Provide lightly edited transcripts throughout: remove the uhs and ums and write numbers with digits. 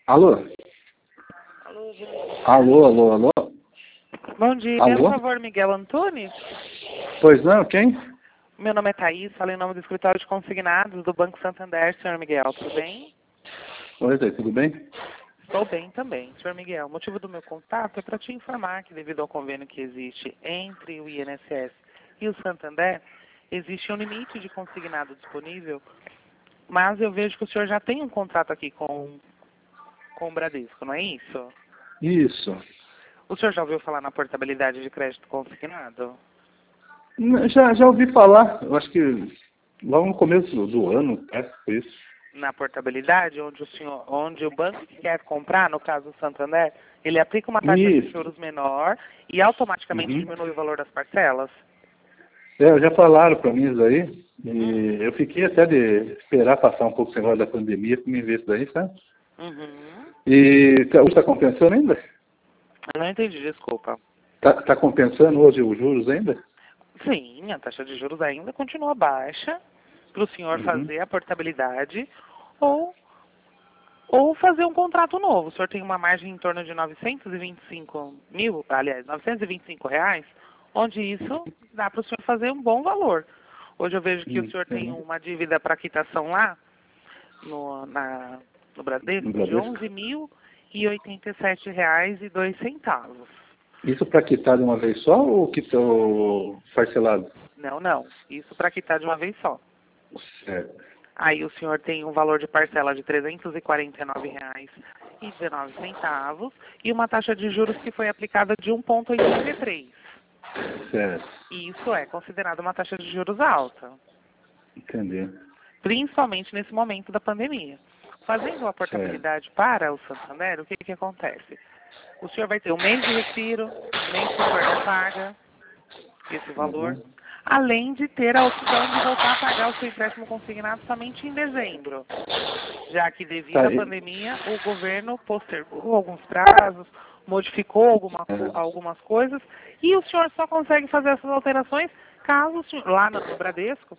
Alô? Alô, bom Alô, alô, alô? Bom dia, Alô? por favor, Miguel Antunes. Pois não, quem? Meu nome é Thaís, falo em nome do escritório de consignados do Banco Santander, senhor Miguel, tudo bem? Oi, Thaís, tudo bem? Estou bem também, senhor Miguel. O motivo do meu contato é para te informar que, devido ao convênio que existe entre o INSS e o Santander, existe um limite de consignado disponível, mas eu vejo que o senhor já tem um contrato aqui com o Bradesco, não é isso? Isso. O senhor já ouviu falar na portabilidade de crédito consignado? Já ouvi falar, eu acho que logo no começo do ano, foi isso. Na portabilidade, onde o banco que quer comprar, no caso do Santander, ele aplica uma taxa de Isso. juros menor e automaticamente Uhum. diminui o valor das parcelas? Já falaram para mim isso aí, e eu fiquei até de esperar passar um pouco esse negócio da pandemia para me ver isso daí, sabe? Uhum. E hoje está compensando ainda? Eu não entendi, desculpa. Tá compensando hoje os juros ainda? Sim, a taxa de juros ainda continua baixa para o senhor Uhum. fazer a portabilidade ou fazer um contrato novo. O senhor tem uma margem em torno de 925 mil, aliás, R$ 925, onde isso dá para o senhor fazer um bom valor. Hoje eu vejo que o senhor tem Uhum. uma dívida para quitação lá no No Bradesco de R$ Bradesco. 11.087,02. Isso para quitar de uma vez só ou quitou parcelado? Não, não. Isso para quitar de uma vez só. Certo. Aí o senhor tem um valor de parcela de R$ 349,19 e uma taxa de juros que foi aplicada de 1,83. Certo. E isso é considerado uma taxa de juros alta, Entendi. principalmente nesse momento da pandemia. Fazendo a Certo. portabilidade para o Santander, o que acontece? O senhor vai ter um mês de respiro, um mês que o senhor não paga esse valor, Uhum. além de ter a opção de voltar a pagar o seu empréstimo consignado somente em dezembro, já que devido Tá, à pandemia o governo postergou alguns prazos, modificou algumas coisas e o senhor só consegue fazer essas alterações caso o senhor, lá no Bradesco,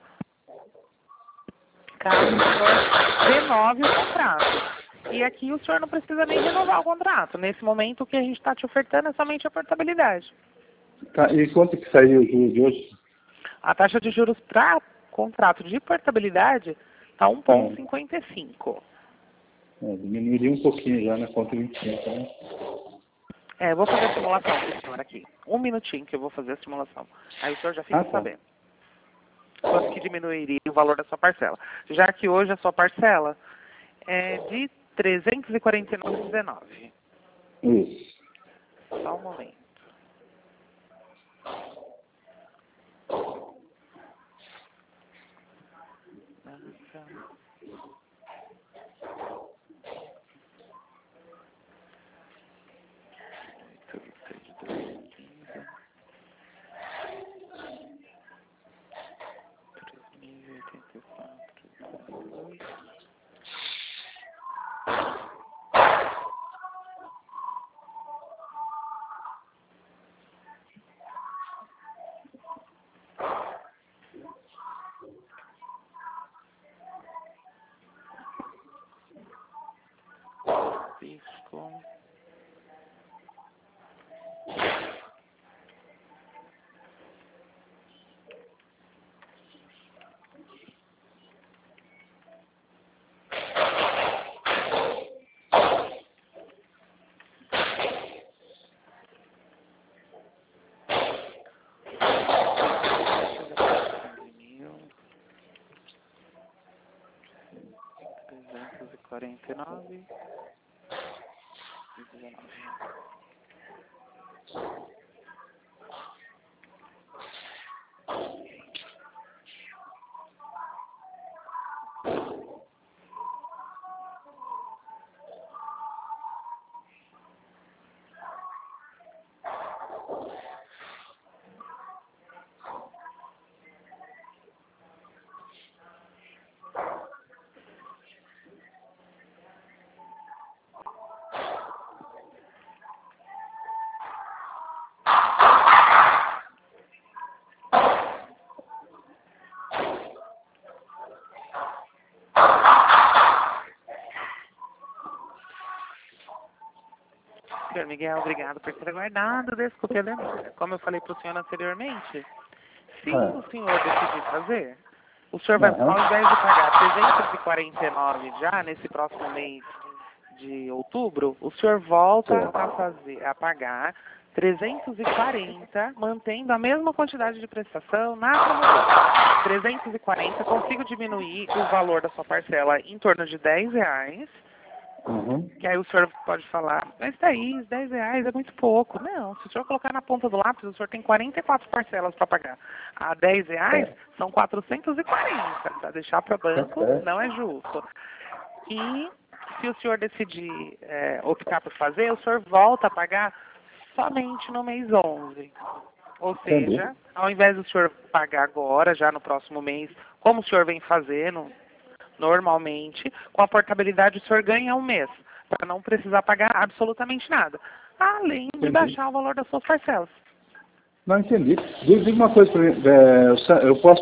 caso o senhor renove o contrato. E aqui o senhor não precisa nem renovar o contrato. Nesse momento o que a gente está te ofertando é somente a portabilidade. tá, e quanto que saiu o juros de hoje? A taxa de juros para contrato de portabilidade está É, 1,55. diminuiria um pouquinho já na conta 25, né? Eu vou fazer a simulação para o senhor aqui. Um minutinho que eu vou fazer a simulação. Aí o senhor já Ah, fica tá. sabendo quanto que diminuiria o valor da sua parcela. Já que hoje a sua parcela é de R$ 349,19. Isso. Só um momento. Pisco. Mil 349,19. senhor Miguel, obrigado por ter aguardado. Desculpe a demora. Como eu falei para o senhor anteriormente, se o senhor decidir fazer, o senhor vai, ao invés de pagar 349 já nesse próximo mês de outubro, o senhor volta a pagar 340, mantendo a mesma quantidade de prestação na promoção. 340, consigo diminuir o valor da sua parcela em torno de R$10. Que aí o senhor pode falar, mas Thaís, R$10 é muito pouco. Não, se o senhor colocar na ponta do lápis, o senhor tem 44 parcelas para pagar. A R$10 são 440. Para deixar para o banco não é justo. E se o senhor decidir optar por fazer, o senhor volta a pagar somente no mês 11. Ou seja, ao invés do senhor pagar agora, já no próximo mês, como o senhor vem fazendo normalmente, com a portabilidade o senhor ganha um mês, para não precisar pagar absolutamente nada, além de baixar o valor das suas parcelas. Não entendi. Diga uma coisa para mim, eu posso,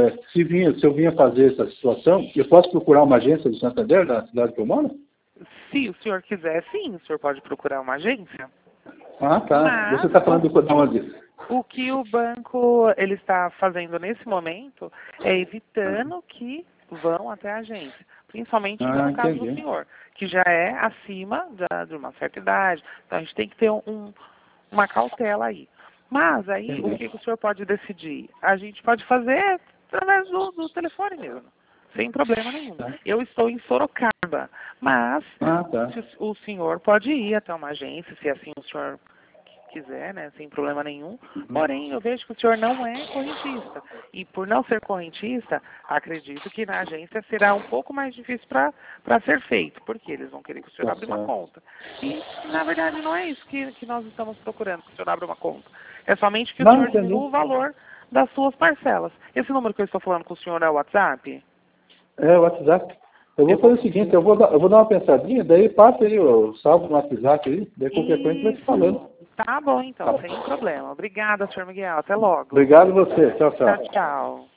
se eu vinha fazer essa situação, eu posso procurar uma agência do Santander, da cidade que eu moro? Se o senhor quiser, sim, o senhor pode procurar uma agência. Ah, tá. Mas você está falando de onde? O que o banco ele está fazendo nesse momento é evitando que vão até a agência. Principalmente no caso do senhor, que já é acima de uma certa idade. Então a gente tem que ter uma cautela aí. Mas aí o que o senhor pode decidir? A gente pode fazer através do telefone mesmo, sem problema nenhum. Eu estou em Sorocaba, mas o senhor pode ir até uma agência, se assim o senhor quiser, né, sem problema nenhum. Porém, eu vejo que o senhor não é correntista. E por não ser correntista, acredito que na agência será um pouco mais difícil para ser feito, porque eles vão querer que o senhor abra uma conta. E, na verdade, não é isso que nós estamos procurando, que o senhor abra uma conta. É somente que o senhor diminua o valor das suas parcelas. Esse número que eu estou falando com o senhor é o WhatsApp? É o WhatsApp. Eu vou fazer o seguinte, eu vou dar uma pensadinha, daí passa aí, eu salvo no WhatsApp aí, daí qualquer coisa a gente vai se falando. Tá bom, então, sem problema. Obrigada, senhor Miguel. Até logo. Obrigado a você. Tchau, tchau. Tchau, tchau.